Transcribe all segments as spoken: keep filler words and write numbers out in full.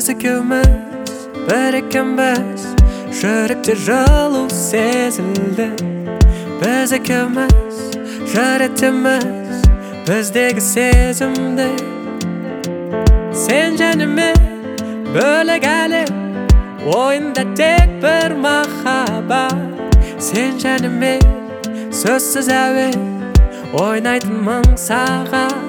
Biz ikimiz bir ikimiz, жүректе жылу сезілді. Biz ikimiz жаратамыз біздегі сезімді. Sen жаныма бөлек әлем, ойында тек бір махаббат. Sen жаныма сөзсіз әуен, ойнайтынмын саған.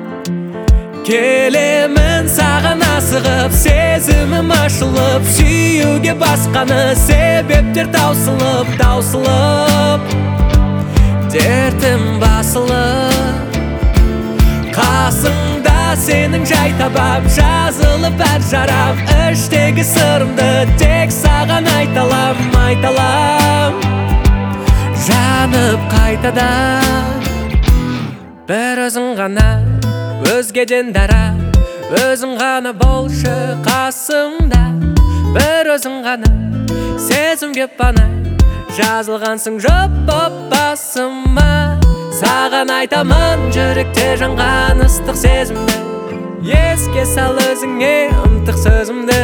Келемін саған асығып, сезімім ашылып, сүйуге басқаны себептер таусылып, таусылып, дертім басылып. Қасыңда сенің жай табам, жазылып әр жарам, іштегі сырымды тек саған айталам, айталам. Жанып қайтадан бір өзің ғана, өзгеден дара, өзің ғана болшы қасымда. Бір өзің ғана, сезімге пана, жазылғансың жоқ боп басыма. Саған айтамын жүректе жанған ыстық сезімді, еске сал өзіңе ынтық сөзімді.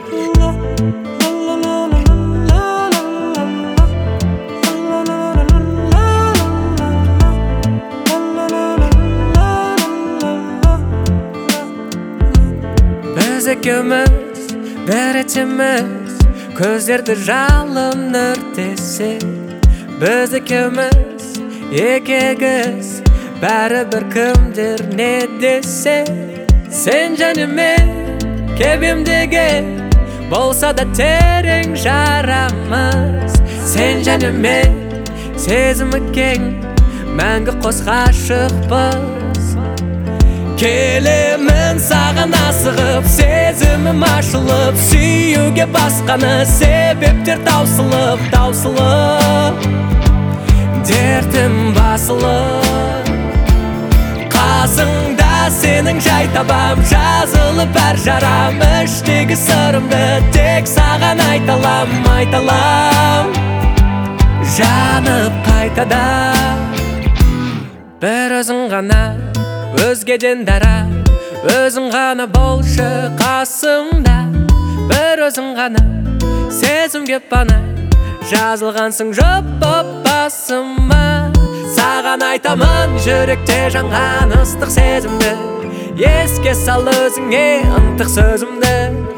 Biz ikimiz bir içimiz, көздерді жалын өртесе. Biz ikimiz екі егіз, бәрібір кімдер не десе. Sen жаныма кебемдегі, болса да терең жарамыз. Sen жаныма сезімі кең, мәңгі қос ғашықпыз. Келемін саған асығып, сезімім ашылып, сүйуге басқаны себептер таусылып, таусылып, дертім басылып. Қасыңда сенің жай табам, жазылып әр жарам, іштегі сырымды тек саған айталам, айталам. Жанып қайтадан бір өзің ғана, өзгеден дара, өзің ғана болшы қасымда. Бір өзің ғана, сезімге пана, жазылғансың жоқ боп басыма. Саған айтамын жүректе жанған ыстық сезімді, еске сал өзіңе ынтық сөзімді.